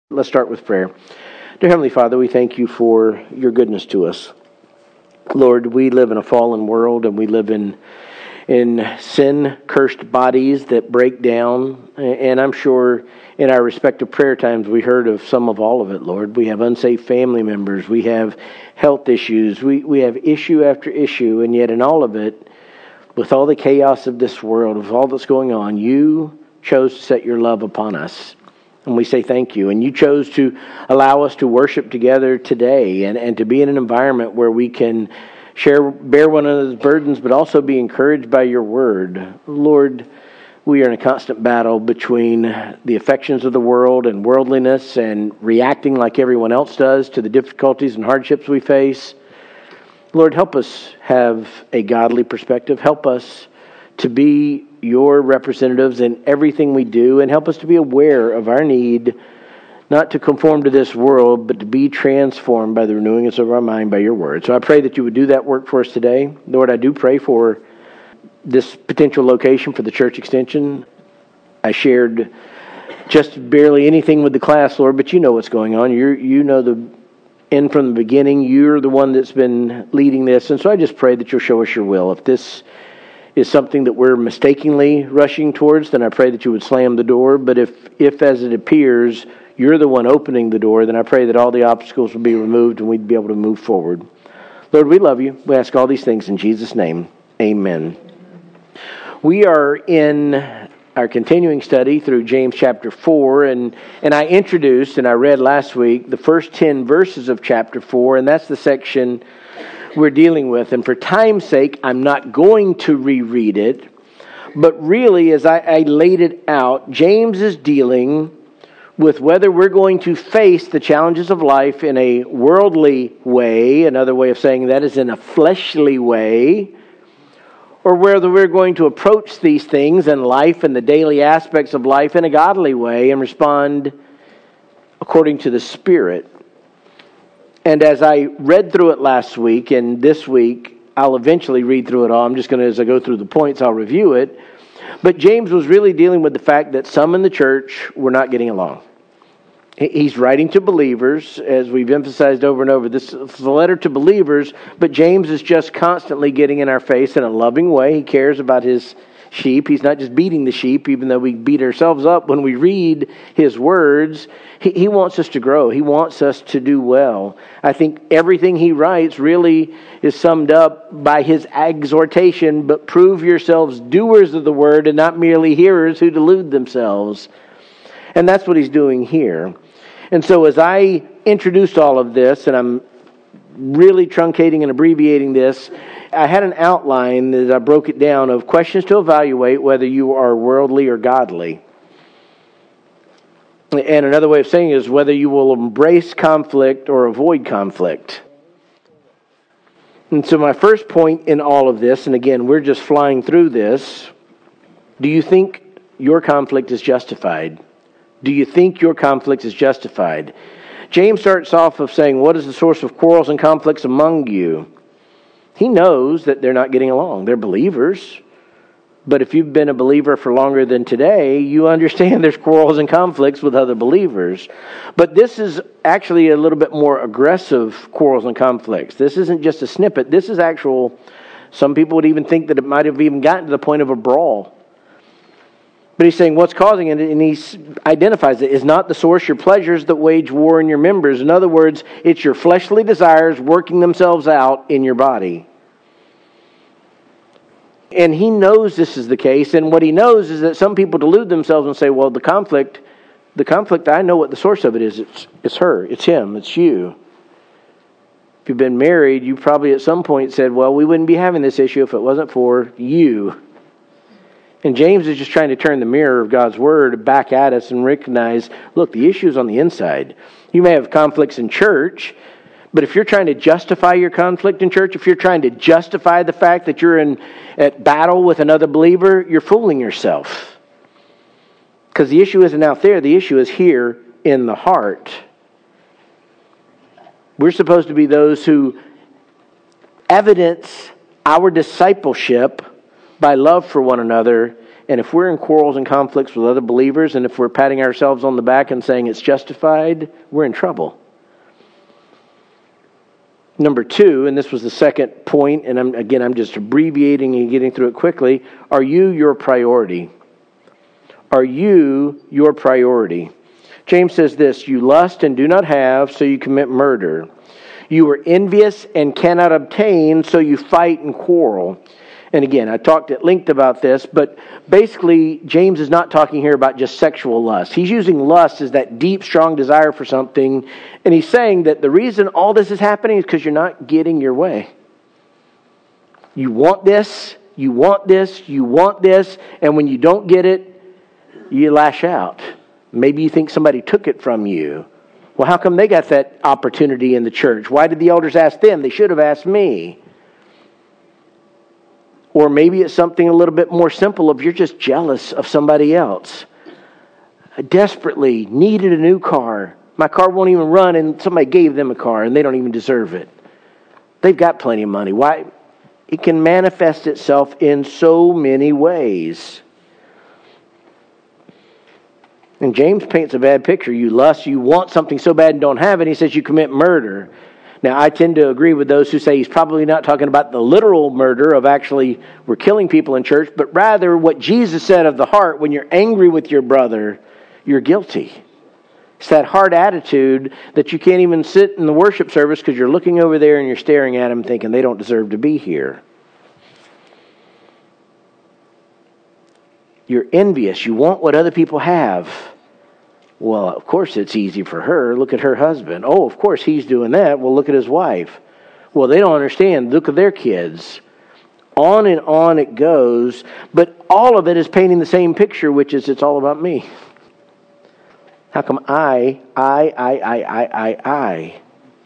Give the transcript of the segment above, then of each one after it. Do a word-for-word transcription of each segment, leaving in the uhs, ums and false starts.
Let's start with prayer. Dear Heavenly Father, we thank you for your goodness to us. Lord, we live in a fallen world and we live in in sin-cursed bodies that break down. And I'm sure in our respective prayer times we heard of some of all of it, Lord. We have unsafe family members. We have health issues. We, we have issue after issue. And yet in all of it, with all the chaos of this world, with all that's going on, you chose to set your love upon us. And we say thank you. And you chose to allow us to worship together today and, and to be in an environment where we can share, bear one another's burdens, but also be encouraged by your word. Lord, we are in a constant battle between the affections of the world and worldliness and reacting like everyone else does to the difficulties and hardships we face. Lord, help us have a godly perspective. Help us to be your representatives in everything we do, and help us to be aware of our need not to conform to this world, but to be transformed by the renewing of our mind by your word. So I pray that you would do that work for us today. Lord, I do pray for this potential location for the church extension. I shared just barely anything with the class, Lord, but you know what's going on. You you know the end from the beginning. You're the one that's been leading this, and so I just pray that you'll show us your will. If this is something that we're mistakenly rushing towards, then I pray that you would slam the door. But if, if as it appears, you're the one opening the door, then I pray that all the obstacles will be removed and we'd be able to move forward. Lord, we love you. We ask all these things in Jesus' name. Amen. We are in our continuing study through James chapter four, and, and I introduced and I read last week the first ten verses of chapter four, and that's the section we're dealing with. And for time's sake, I'm not going to reread it. But really, as I, I laid it out, James is dealing with whether we're going to face the challenges of life in a worldly way, another way of saying that is in a fleshly way, or whether we're going to approach these things in life and the daily aspects of life in a godly way and respond according to the Spirit. And as I read through it last week, and this week, I'll eventually read through it all. I'm just going to, as I go through the points, I'll review it. But James was really dealing with the fact that some in the church were not getting along. He's writing to believers, as we've emphasized over and over. This is a letter to believers, but James is just constantly getting in our face in a loving way. He cares about his sheep. He's not just beating the sheep, even though we beat ourselves up when we read his words. He, he wants us to grow. He wants us to do well. I think everything he writes really is summed up by his exhortation, but prove yourselves doers of the word and not merely hearers who delude themselves. And that's what he's doing here. And so as I introduced all of this, and I'm really truncating and abbreviating this, I had an outline that I broke it down of questions to evaluate whether you are worldly or godly. And another way of saying it is whether you will embrace conflict or avoid conflict. And so my first point in all of this, and again, we're just flying through this, do you think your conflict is justified? Do you think your conflict is justified? James starts off of saying, what is the source of quarrels and conflicts among you? He knows that they're not getting along. They're believers. But if you've been a believer for longer than today, you understand there's quarrels and conflicts with other believers. But this is actually a little bit more aggressive quarrels and conflicts. This isn't just a snippet. This is actual, some people would even think that it might have even gotten to the point of a brawl. But he's saying what's causing it, and he identifies it, is not the source your pleasures that wage war in your members. In other words, it's your fleshly desires working themselves out in your body. And he knows this is the case, and what he knows is that some people delude themselves and say, well, the conflict, the conflict, I know what the source of it is. It's, it's her, it's him, it's you. If you've been married, you probably at some point said, well, we wouldn't be having this issue if it wasn't for you. And James is just trying to turn the mirror of God's Word back at us and recognize, look, the issue is on the inside. You may have conflicts in church, but if you're trying to justify your conflict in church, if you're trying to justify the fact that you're in at battle with another believer, you're fooling yourself. Because the issue isn't out there. The issue is here in the heart. We're supposed to be those who evidence our discipleship by love for one another And if we're in quarrels and conflicts with other believers, and if we're patting ourselves on the back and saying it's justified, we're in trouble. Number two, and this was the second point, and I'm, again, I'm just abbreviating and getting through it quickly. Are you your priority? Are you your priority? James says this, you lust and do not have, so you commit murder. You are envious and cannot obtain, so you fight and quarrel. And again, I talked at length about this, but basically, James is not talking here about just sexual lust. He's using lust as that deep, strong desire for something, and he's saying that the reason all this is happening is because you're not getting your way. You want this, you want this, you want this, and when you don't get it, you lash out. Maybe you think somebody took it from you. Well, how come they got that opportunity in the church? Why did the elders ask them? They should have asked me. Or maybe it's something a little bit more simple of you're just jealous of somebody else. I desperately needed a new car. My car won't even run, and somebody gave them a car, and they don't even deserve it. They've got plenty of money. Why? It can manifest itself in so many ways. And James paints a bad picture. You lust, you want something so bad and don't have it. He says you commit murder. Now, I tend to agree with those who say he's probably not talking about the literal murder of actually we're killing people in church, but rather what Jesus said of the heart, when you're angry with your brother, you're guilty. It's that hard attitude that you can't even sit in the worship service because you're looking over there and you're staring at them thinking they don't deserve to be here. You're envious. You want what other people have. Well, of course it's easy for her. Look at her husband. Oh, of course he's doing that. Well, look at his wife. Well, they don't understand. Look at their kids. On and on it goes. But all of it is painting the same picture, which is it's all about me. How come I, I, I, I, I, I, I?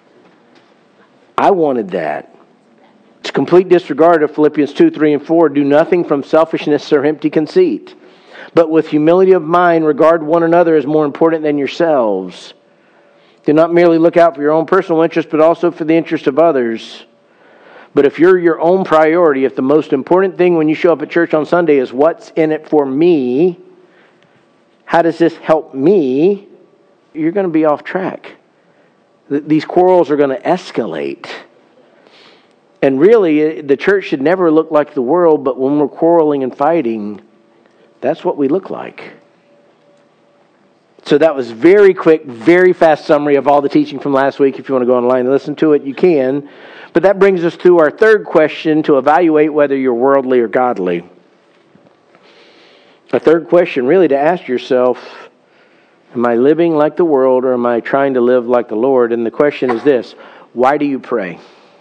I wanted that. It's complete disregard of Philippians two, three, and four. Do nothing from selfishness or empty conceit, but with humility of mind, regard one another as more important than yourselves. Do not merely look out for your own personal interest, but also for the interest of others. But if you're your own priority, if the most important thing when you show up at church on Sunday is what's in it for me, how does this help me, you're going to be off track. These quarrels are going to escalate. And really, the church should never look like the world, but when we're quarreling and fighting, that's what we look like. So that was very quick, very fast summary of all the teaching from last week. If you want to go online and listen to it, you can. But that brings us to our third question to evaluate whether you're worldly or godly. A third question really to ask yourself, am I living like the world or am I trying to live like the Lord? And the question is this, why do you pray?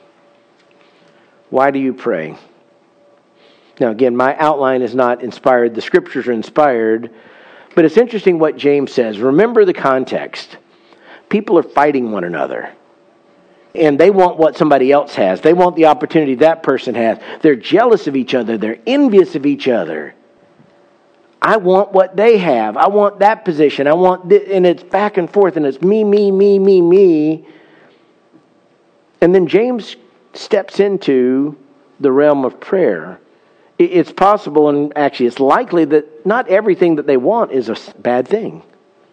Why do you pray? Now, again, my outline is not inspired. The scriptures are inspired. But it's interesting what James says. Remember the context. People are fighting one another. And they want what somebody else has. They want the opportunity that person has. They're jealous of each other. They're envious of each other. I want what they have. I want that position. I want this. And it's back and forth. And it's me, me, me, me, me. And then James steps into the realm of prayer. It's possible, and actually it's likely, that not everything that they want is a bad thing.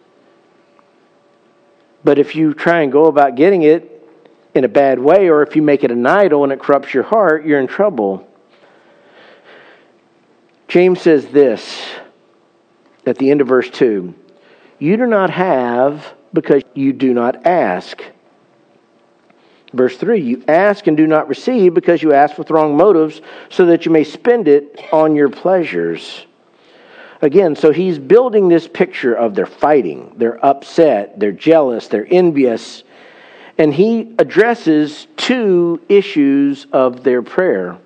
But if you try and go about getting it in a bad way, or if you make it an idol and it corrupts your heart, you're in trouble. James says this at the end of verse two. You do not have because you do not ask. Verse three, you ask and do not receive because you ask with wrong motives so that you may spend it on your pleasures. Again, so he's building this picture of they're fighting, they're upset, they're jealous, they're envious. And he addresses two issues of their prayer.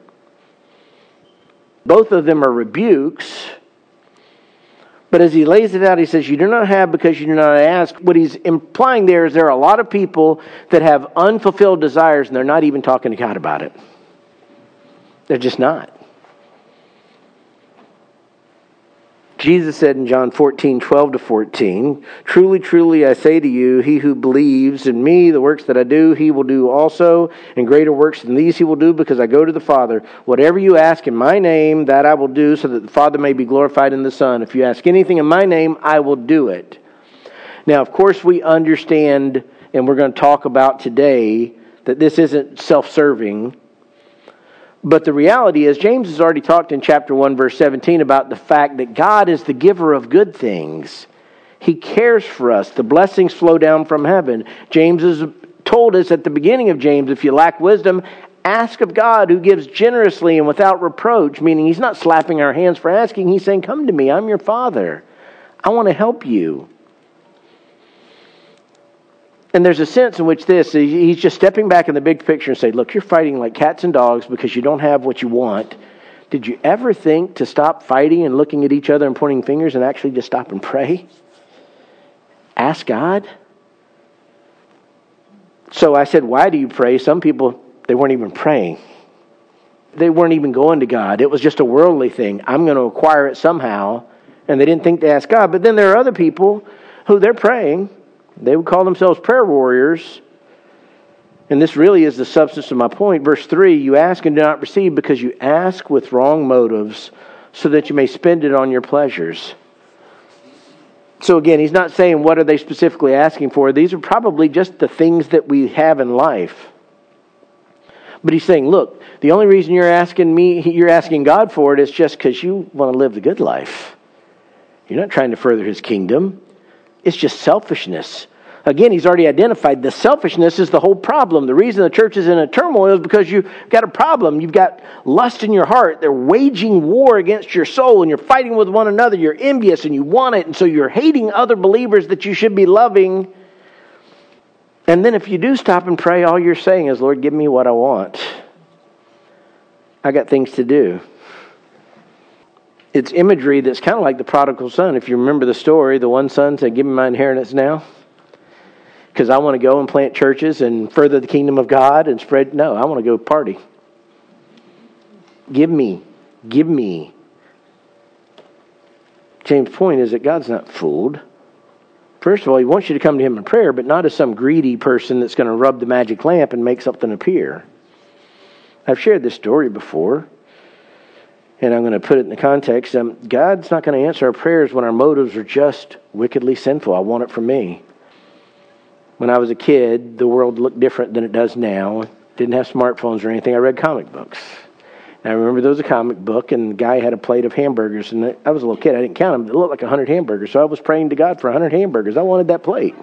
Both of them are rebukes. But as he lays it out, he says, you do not have because you do not ask. What he's implying there is there are a lot of people that have unfulfilled desires and they're not even talking to God about it. They're just not. Jesus said in John fourteen, twelve to fourteen, "Truly, truly, I say to you, he who believes in me, the works that I do, he will do also, and greater works than these he will do, because I go to the Father. Whatever you ask in my name, that I will do, so that the Father may be glorified in the Son. If you ask anything in my name, I will do it." Now, of course, we understand, and we're going to talk about today, that this isn't self-serving. But the reality is, James has already talked in chapter one, verse seventeen, about the fact that God is the giver of good things. He cares for us. The blessings flow down from heaven. James has told us at the beginning of James, if you lack wisdom, ask of God, who gives generously and without reproach, meaning he's not slapping our hands for asking. He's saying, come to me, I'm your Father. I want to help you. And there's a sense in which this, he's just stepping back in the big picture and saying, look, you're fighting like cats and dogs because you don't have what you want. Did you ever think to stop fighting and looking at each other and pointing fingers and actually just stop and pray? Ask God. So I said, why do you pray? Some people, they weren't even praying. They weren't even going to God. It was just a worldly thing. I'm going to acquire it somehow. And they didn't think to ask God. But then there are other people who they're praying. They would call themselves prayer warriors. And this really is the substance of my point. Verse three, you ask and do not receive because you ask with wrong motives so that you may spend it on your pleasures. So again, he's not saying what are they specifically asking for. These are probably just the things that we have in life. But he's saying, look, the only reason you're asking me, you're asking God for it is just because you want to live the good life. You're not trying to further his kingdom. It's just selfishness. Again, he's already identified the selfishness is the whole problem. The reason the church is in a turmoil is because you've got a problem. You've got lust in your heart. They're waging war against your soul, and you're fighting with one another. You're envious, and you want it, and so you're hating other believers that you should be loving. And then if you do stop and pray, all you're saying is, Lord, give me what I want. I got things to do. It's imagery that's kind of like the prodigal son. If you remember the story, the one son said, give me my inheritance now. Because I want to go and plant churches and further the kingdom of God and spread. No, I want to go party. Give me. Give me. James' point is that God's not fooled. First of all, he wants you to come to him in prayer, but not as some greedy person that's going to rub the magic lamp and make something appear. I've shared this story before. And I'm going to put it in the context. Um, God's not going to answer our prayers when our motives are just wickedly sinful. I want it for me. When I was a kid, the world looked different than it does now. Didn't have smartphones or anything. I read comic books. And I remember there was a comic book, and the guy had a plate of hamburgers. And I was a little kid. I didn't count them. It looked like one hundred hamburgers. So I was praying to God for one hundred hamburgers. I wanted that plate.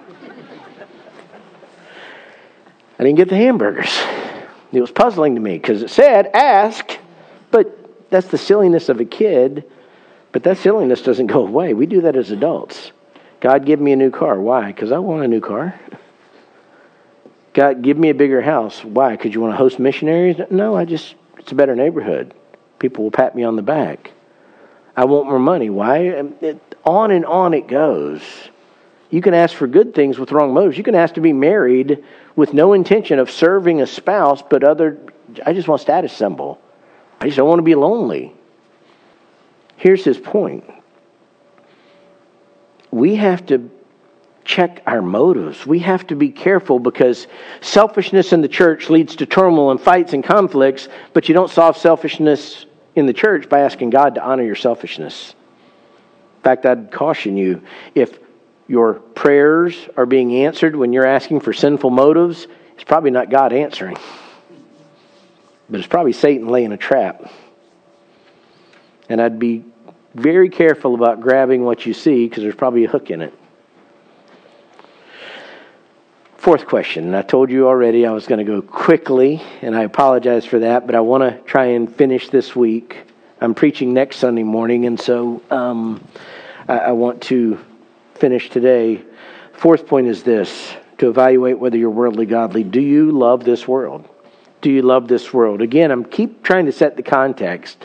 I didn't get the hamburgers. It was puzzling to me because it said, ask, but that's the silliness of a kid, but that silliness doesn't go away. We do that as adults. God, give me a new car. Why? Because I want a new car. God, give me a bigger house. Why? Because you want to host missionaries? No, I just, it's a better neighborhood. People will pat me on the back. I want more money. Why? It, on and on it goes. You can ask for good things with wrong motives. You can ask to be married with no intention of serving a spouse, but other, I just want a status symbol. I just don't want to be lonely. Here's his point. We have to check our motives. We have to be careful because selfishness in the church leads to turmoil and fights and conflicts, but you don't solve selfishness in the church by asking God to honor your selfishness. In fact, I'd caution you, if your prayers are being answered when you're asking for sinful motives, it's probably not God answering. But it's probably Satan laying a trap. And I'd be very careful about grabbing what you see because there's probably a hook in it. Fourth question. And I told you already I was going to go quickly, and I apologize for that, but I want to try and finish this week. I'm preaching next Sunday morning, and so um, I, I want to finish today. Fourth point is this, to evaluate whether you're worldly godly. Do you love this world? Do you love this world? Again, I'm keep trying to set the context.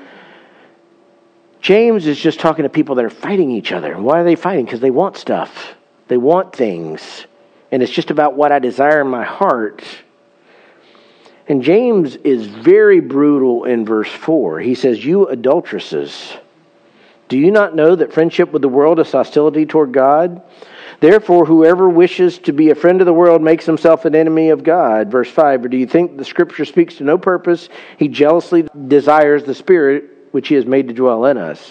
James is just talking to people that are fighting each other. And why are they fighting? Because they want stuff. They want things. And it's just about what I desire in my heart. And James is very brutal in verse four. He says, you adulteresses, Do you not know that friendship with the world is hostility toward God? Therefore, whoever wishes to be a friend of the world makes himself an enemy of God. Verse five, or do you think the Scripture speaks to no purpose? He jealously desires the Spirit which He has made to dwell in us.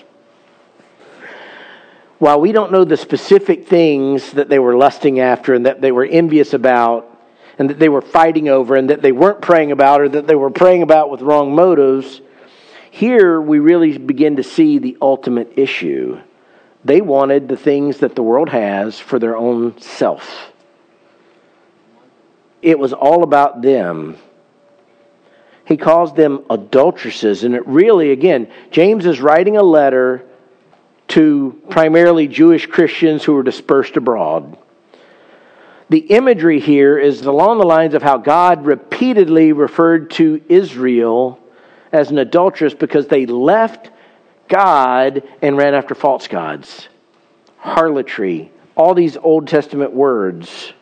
While we don't know the specific things that they were lusting after and that they were envious about and that they were fighting over and that they weren't praying about or that they were praying about with wrong motives, here we really begin to see the ultimate issue. They wanted the things that the world has for their own self. It was all about them. He calls them adulteresses. And it really, again, James is writing a letter to primarily Jewish Christians who were dispersed abroad. The imagery here is along the lines of how God repeatedly referred to Israel as an adulteress because they left God and ran after false gods. Harlotry. All these Old Testament words.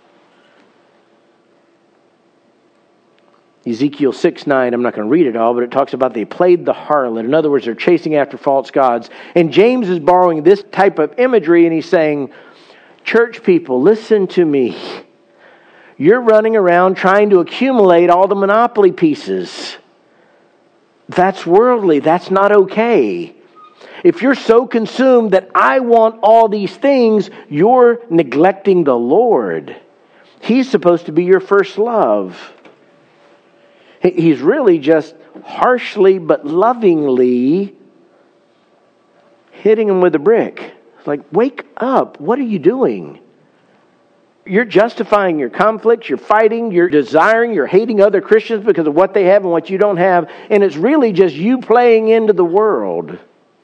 Ezekiel six nine, I'm not going to read it all, but it talks about they played the harlot. In other words, they're chasing after false gods. And James is borrowing this type of imagery and he's saying, church people, listen to me. You're running around trying to accumulate all the monopoly pieces. That's worldly. That's not okay. If you're so consumed that I want all these things, you're neglecting the Lord. He's supposed to be your first love. He's really just harshly but lovingly hitting him with a brick. It's like, wake up. What are you doing? You're justifying your conflicts, you're fighting, you're desiring, you're hating other Christians because of what they have and what you don't have. And it's really just you playing into the world.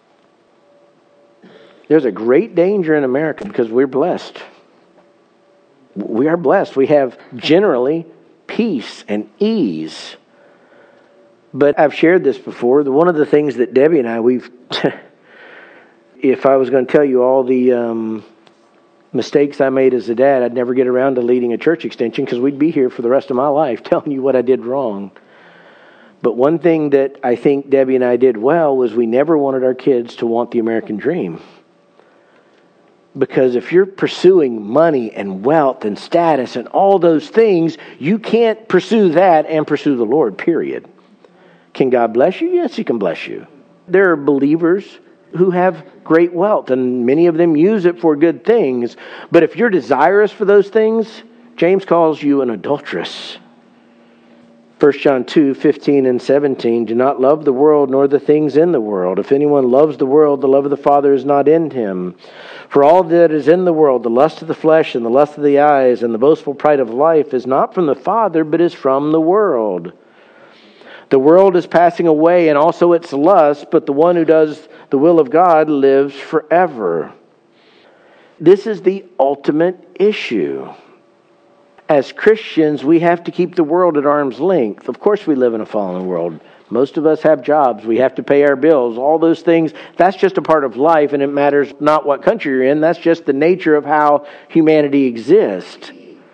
There's a great danger in America because we're blessed. We are blessed. We have generally peace and ease. But I've shared this before. One of the things that Debbie and I, we've, if I was going to tell you all the um, mistakes I made as a dad, I'd never get around to leading a church extension because we'd be here for the rest of my life telling you what I did wrong. But one thing that I think Debbie and I did well was we never wanted our kids to want the American dream. Because if you're pursuing money and wealth and status and all those things, you can't pursue that and pursue the Lord, period. Can God bless you? Yes, He can bless you. There are believers who have great wealth, and many of them use it for good things. But if you're desirous for those things, James calls you an adulteress. First John two, fifteen and seventeen, do not love the world nor the things in the world. If anyone loves the world, the love of the Father is not in him. For all that is in the world, the lust of the flesh and the lust of the eyes and the boastful pride of life is not from the Father, but is from the world. The world is passing away and also its lust, but the one who does the will of God lives forever. This is the ultimate issue. As Christians, we have to keep the world at arm's length. Of course we live in a fallen world. Most of us have jobs. We have to pay our bills. All those things, that's just a part of life, and it matters not what country you're in. That's just the nature of how humanity exists.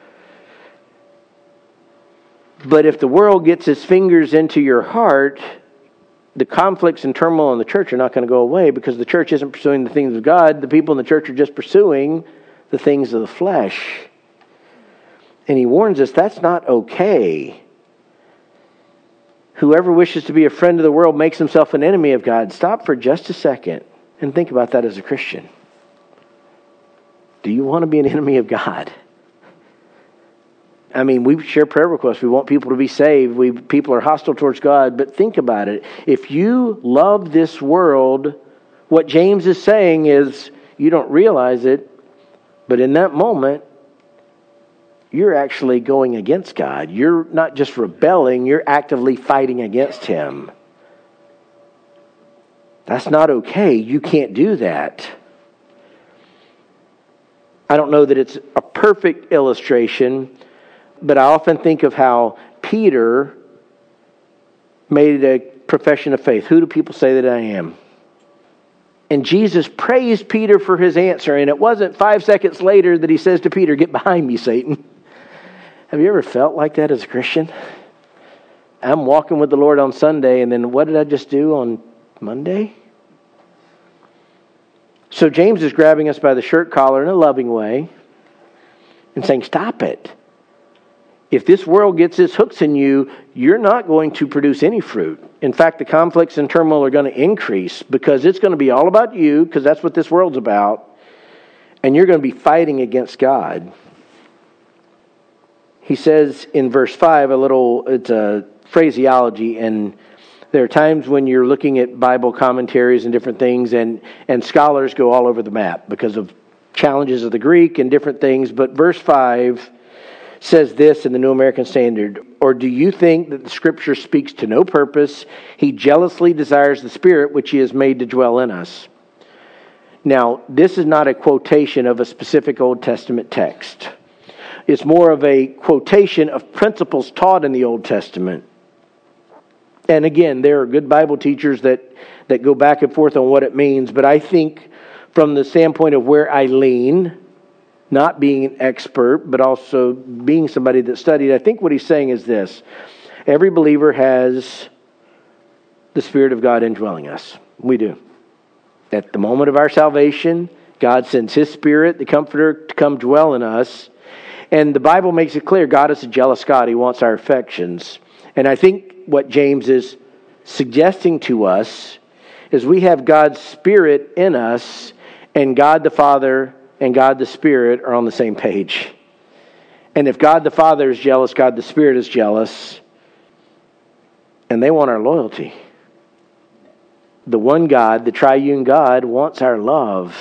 But if the world gets its fingers into your heart, the conflicts and turmoil in the church are not going to go away because the church isn't pursuing the things of God. The people in the church are just pursuing the things of the flesh. And he warns us that's not okay. Whoever wishes to be a friend of the world makes himself an enemy of God. Stop for just a second and think about that as a Christian. Do you want to be an enemy of God? I mean, we share prayer requests. We want people to be saved. We people are hostile towards God. But think about it. If you love this world, what James is saying is you don't realize it, but in that moment, you're actually going against God. You're not just rebelling, you're actively fighting against Him. That's not okay. You can't do that. I don't know that it's a perfect illustration, but I often think of how Peter made a profession of faith. Who do people say that I am? And Jesus praised Peter for his answer, and it wasn't five seconds later that he says to Peter, "Get behind me, Satan." Have you ever felt like that as a Christian? I'm walking with the Lord on Sunday, and then what did I just do on Monday? So James is grabbing us by the shirt collar in a loving way and saying, stop it. If this world gets its hooks in you, you're not going to produce any fruit. In fact, the conflicts and turmoil are going to increase because it's going to be all about you, because that's what this world's about, and you're going to be fighting against God. He says in verse five, a little, it's a phraseology, and there are times when you're looking at Bible commentaries and different things, and, and scholars go all over the map because of challenges of the Greek and different things, but verse five says this in the New American Standard, or do you think that the Scripture speaks to no purpose? He jealously desires the Spirit which He has made to dwell in us. Now, this is not a quotation of a specific Old Testament text. It's more of a quotation of principles taught in the Old Testament. And again, there are good Bible teachers that, that go back and forth on what it means, but I think from the standpoint of where I lean, not being an expert, but also being somebody that studied, I think what he's saying is this. Every believer has the Spirit of God indwelling us. We do. At the moment of our salvation, God sends His Spirit, the Comforter, to come dwell in us. And the Bible makes it clear God is a jealous God. He wants our affections. And I think what James is suggesting to us is we have God's Spirit in us, and God the Father and God the Spirit are on the same page. And if God the Father is jealous, God the Spirit is jealous. And they want our loyalty. The one God, the triune God, wants our love.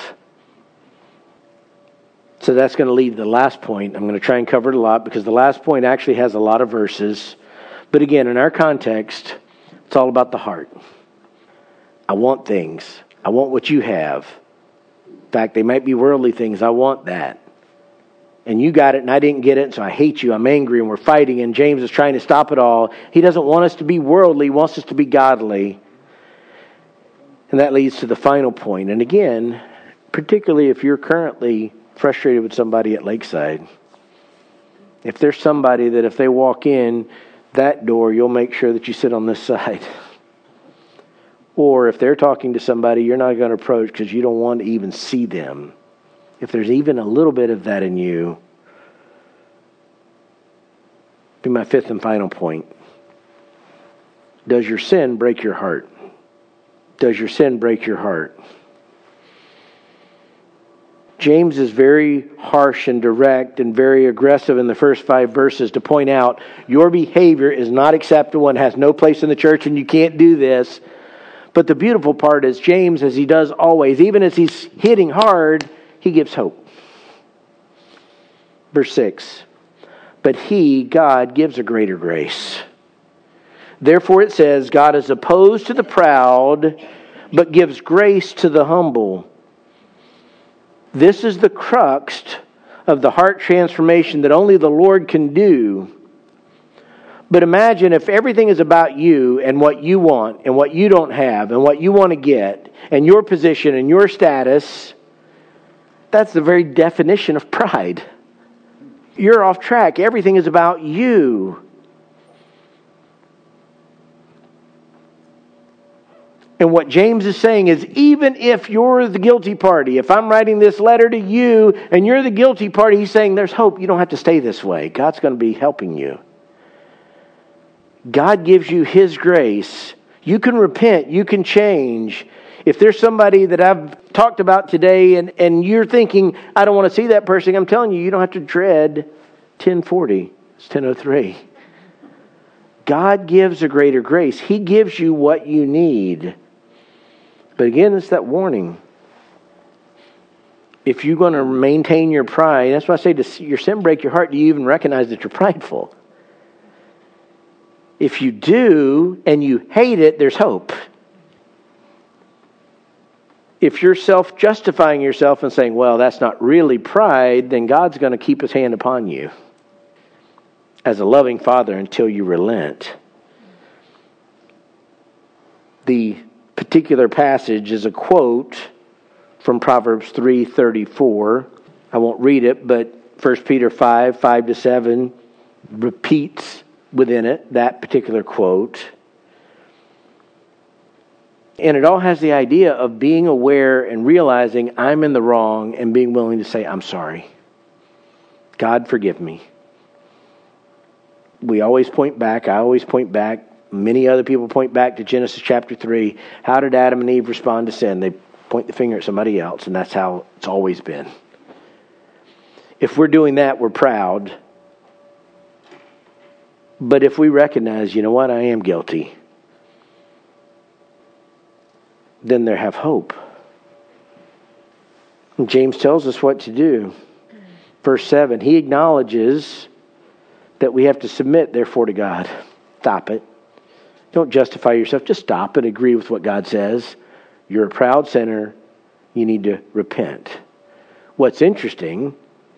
So that's going to lead to the last point. I'm going to try and cover it a lot because the last point actually has a lot of verses. But again, in our context, it's all about the heart. I want things. I want what you have. In fact, they might be worldly things. I want that. And you got it and I didn't get it, so I hate you. I'm angry and we're fighting. And James is trying to stop it all. He doesn't want us to be worldly. He wants us to be godly. And that leads to the final point. And again, particularly if you're currently frustrated with somebody at Lakeside, if there's somebody that if they walk in that door, you'll make sure that you sit on this side. Or if they're talking to somebody you're not going to approach because you don't want to even see them. If there's even a little bit of that in you, be my fifth and final point. Does your sin break your heart? Does your sin break your heart? James is very harsh and direct and very aggressive in the first five verses to point out your behavior is not acceptable and has no place in the church and you can't do this. But the beautiful part is James, as he does always, even as he's hitting hard, he gives hope. Verse six, but he, God, gives a greater grace. Therefore it says, God is opposed to the proud, but gives grace to the humble. This is the crux of the heart transformation that only the Lord can do. But imagine if everything is about you and what you want and what you don't have and what you want to get and your position and your status. That's the very definition of pride. You're off track. Everything is about you. And what James is saying is, even if you're the guilty party, if I'm writing this letter to you and you're the guilty party, he's saying there's hope. You don't have to stay this way. God's going to be helping you. God gives you His grace. You can repent. You can change. If there's somebody that I've talked about today and, and you're thinking, I don't want to see that person, I'm telling you, you don't have to dread ten forty. It's ten oh three. God gives a greater grace. He gives you what you need. But again, it's that warning. If you're going to maintain your pride, that's why I say, does your sin break your heart? Do you even recognize that you're prideful? If you do and you hate it, there's hope. If you're self-justifying yourself and saying, well, that's not really pride, then God's going to keep His hand upon you as a loving Father until you relent. The particular passage is a quote from Proverbs three thirty-four. I won't read it, but First Peter five, five to seven repeats within it that particular quote. And it all has the idea of being aware and realizing I'm in the wrong and being willing to say, I'm sorry. God, forgive me. We always point back. I always point back. Many other people point back to Genesis chapter three. How did Adam and Eve respond to sin? They point the finger at somebody else, and that's how it's always been. If we're doing that, we're proud. But if we recognize, you know what, I am guilty, then they have hope. And James tells us what to do. Verse seven, he acknowledges that we have to submit, therefore, to God. Stop it. Don't justify yourself. Just stop and agree with what God says. You're a proud sinner. You need to repent. What's interesting,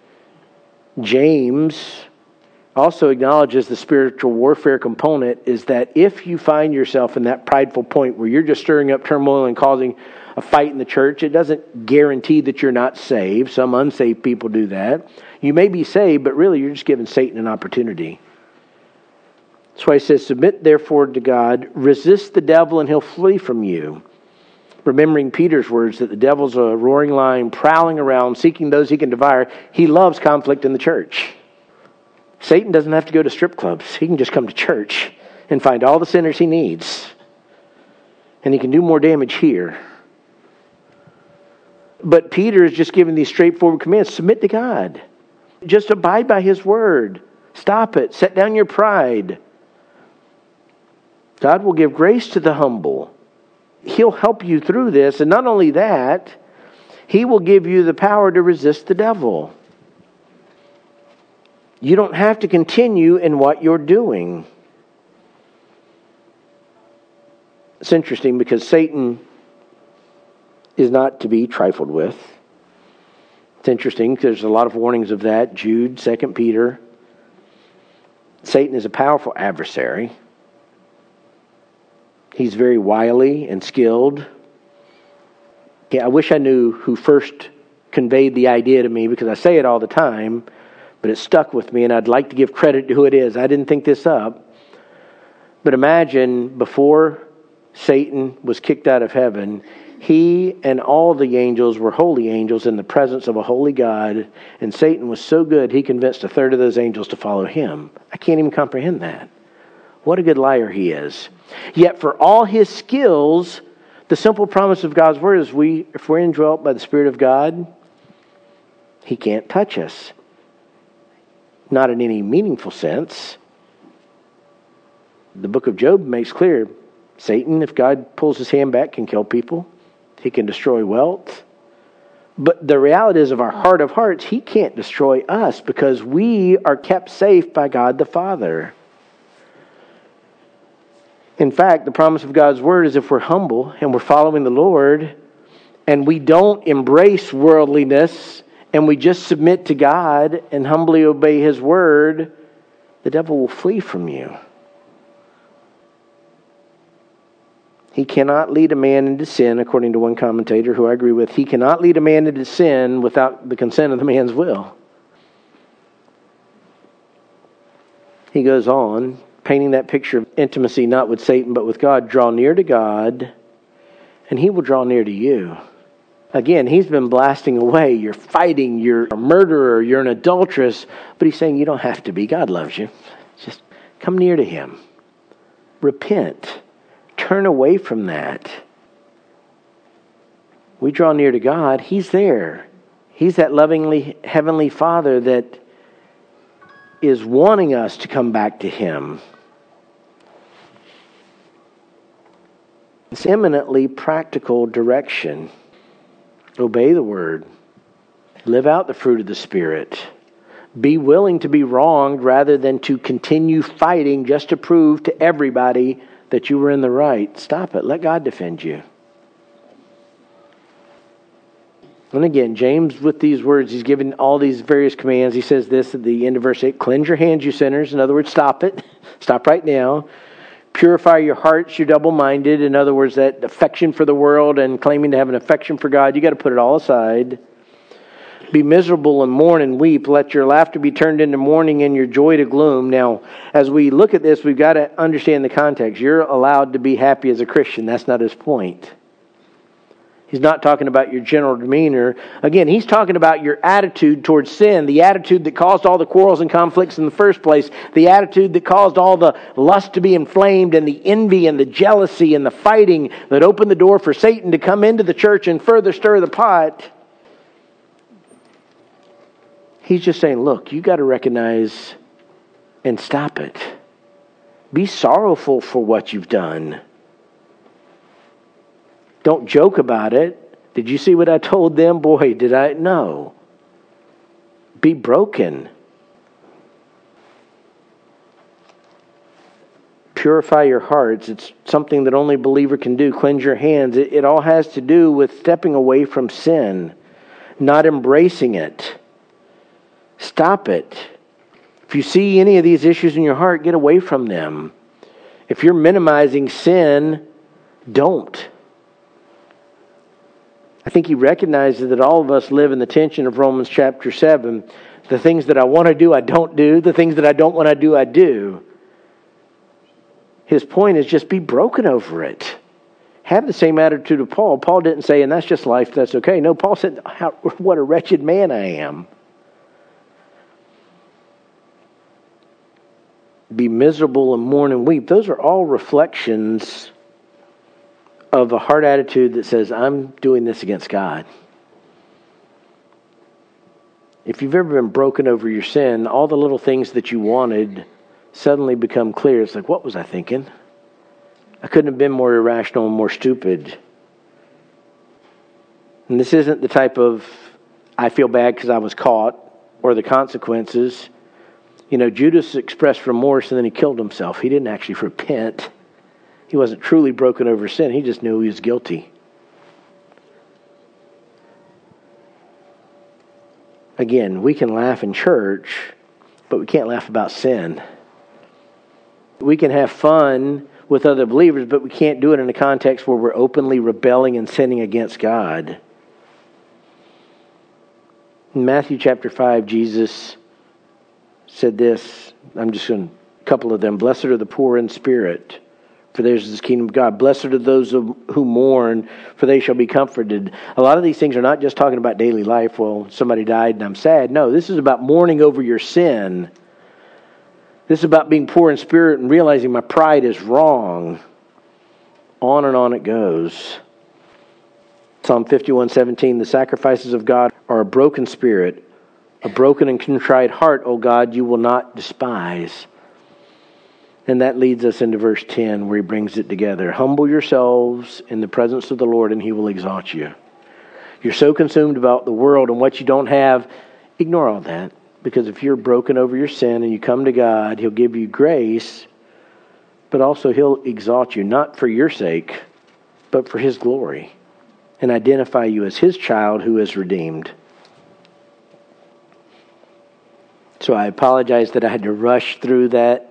James also acknowledges the spiritual warfare component is that if you find yourself in that prideful point where you're just stirring up turmoil and causing a fight in the church, it doesn't guarantee that you're not saved. Some unsaved people do that. You may be saved, but really you're just giving Satan an opportunity. That's why he says, submit therefore to God, resist the devil and he'll flee from you. Remembering Peter's words that the devil's a roaring lion prowling around, seeking those he can devour. He loves conflict in the church. Satan doesn't have to go to strip clubs. He can just come to church and find all the sinners he needs. And he can do more damage here. But Peter is just giving these straightforward commands. Submit to God. Just abide by his word. Stop it. Set down your pride. God will give grace to the humble. He'll help you through this. And not only that, he will give you the power to resist the devil. You don't have to continue in what you're doing. It's interesting because Satan is not to be trifled with. It's interesting because there's a lot of warnings of that. Jude, Second Peter. Satan is a powerful adversary. He's very wily and skilled. Yeah, I wish I knew who first conveyed the idea to me because I say it all the time, but it stuck with me and I'd like to give credit to who it is. I didn't think this up. But imagine before Satan was kicked out of heaven, he and all the angels were holy angels in the presence of a holy God, and Satan was so good he convinced a third of those angels to follow him. I can't even comprehend that. What a good liar he is. Yet for all his skills, the simple promise of God's word is we, if we're indwelt by the Spirit of God, he can't touch us. Not in any meaningful sense. The book of Job makes clear, Satan, if God pulls his hand back, can kill people. He can destroy wealth. But the reality is of our heart of hearts, he can't destroy us because we are kept safe by God the Father. In fact, the promise of God's word is if we're humble and we're following the Lord and we don't embrace worldliness and we just submit to God and humbly obey his word, the devil will flee from you. He cannot lead a man into sin, according to one commentator who I agree with. He cannot lead a man into sin without the consent of the man's will. He goes on, painting that picture of intimacy not with Satan but with God. Draw near to God and he will draw near to you. Again, he's been blasting away. You're fighting, you're a murderer, you're an adulteress. But he's saying you don't have to be. God loves you. Just come near to him. Repent. Turn away from that. We draw near to God. He's there. He's that lovingly heavenly Father that is wanting us to come back to him. It's eminently practical direction. Obey the word. Live out the fruit of the Spirit. Be willing to be wronged rather than to continue fighting just to prove to everybody that you were in the right. Stop it. Let God defend you. And again, James, with these words, he's given all these various commands. He says this at the end of verse eight, cleanse your hands, you sinners. In other words, stop it. Stop right now. Purify your hearts, you're double-minded. In other words, that affection for the world and claiming to have an affection for God, you got to put it all aside. Be miserable and mourn and weep. Let your laughter be turned into mourning and your joy to gloom. Now, as we look at this, we've got to understand the context. You're allowed to be happy as a Christian. That's not his point. He's not talking about your general demeanor. Again, he's talking about your attitude towards sin, the attitude that caused all the quarrels and conflicts in the first place, the attitude that caused all the lust to be inflamed and the envy and the jealousy and the fighting that opened the door for Satan to come into the church and further stir the pot. He's just saying, look, you got to recognize and stop it. Be sorrowful for what you've done. Don't joke about it. Did you see what I told them? Boy, did I? No. Be broken. Purify your hearts. It's something that only a believer can do. Cleanse your hands. It, it all has to do with stepping away from sin, not embracing it. Stop it. If you see any of these issues in your heart, get away from them. If you're minimizing sin, don't. I think he recognizes that all of us live in the tension of Romans chapter seven. The things that I want to do, I don't do. The things that I don't want to do, I do. His point is just be broken over it. Have the same attitude of Paul. Paul didn't say, and that's just life, that's okay. No, Paul said, How, what a wretched man I am. Be miserable and mourn and weep. Those are all reflections of a heart attitude that says, I'm doing this against God. If you've ever been broken over your sin, all the little things that you wanted suddenly become clear. It's like, what was I thinking? I couldn't have been more irrational and more stupid. And this isn't the type of, I feel bad because I was caught, or the consequences. You know, Judas expressed remorse and then he killed himself. He didn't actually repent. He wasn't truly broken over sin. He just knew he was guilty. Again, we can laugh in church, but we can't laugh about sin. We can have fun with other believers, but we can't do it in a context where we're openly rebelling and sinning against God. In Matthew chapter five, Jesus said this. I'm just going to, a couple of them. Blessed are the poor in spirit, for theirs is the kingdom of God. Blessed are those who mourn, for they shall be comforted. A lot of these things are not just talking about daily life. Well, somebody died and I'm sad. No, this is about mourning over your sin. This is about being poor in spirit and realizing my pride is wrong. On and on it goes. Psalm fifty-one seventeen, the sacrifices of God are a broken spirit, a broken and contrite heart, O God, you will not despise. And that leads us into verse ten, where he brings it together. Humble yourselves in the presence of the Lord, and he will exalt you. You're so consumed about the world and what you don't have, ignore all that. Because if you're broken over your sin and you come to God, he'll give you grace, but also he'll exalt you, not for your sake, but for his glory, and identify you as his child who is redeemed. So I apologize that I had to rush through that.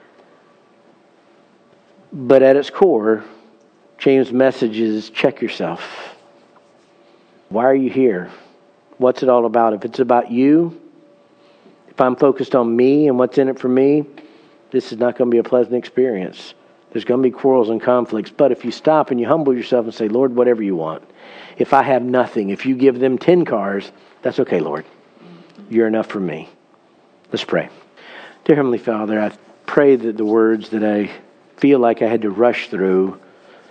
But at its core, James' message is check yourself. Why are you here? What's it all about? If it's about you, if I'm focused on me and what's in it for me, this is not going to be a pleasant experience. There's going to be quarrels and conflicts. But if you stop and you humble yourself and say, Lord, whatever you want. If I have nothing, if you give them ten cars, that's okay, Lord. You're enough for me. Let's pray. Dear Heavenly Father, I pray that the words that I feel like I had to rush through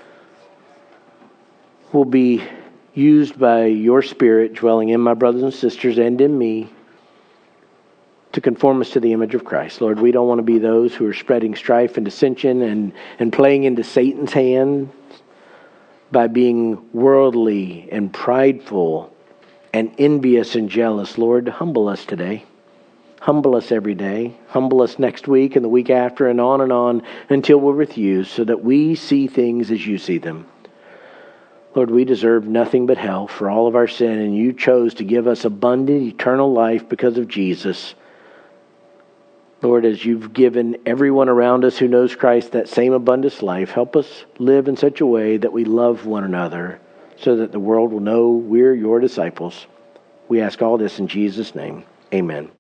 will be used by your Spirit dwelling in my brothers and sisters and in me to conform us to the image of Christ. Lord, we don't want to be those who are spreading strife and dissension and, and playing into Satan's hand by being worldly and prideful and envious and jealous. Lord, humble us today. Humble us every day. Humble us next week and the week after and on and on until we're with you so that we see things as you see them. Lord, we deserve nothing but hell for all of our sin, and you chose to give us abundant eternal life because of Jesus. Lord, as you've given everyone around us who knows Christ that same abundant life, help us live in such a way that we love one another so that the world will know we're your disciples. We ask all this in Jesus' name. Amen.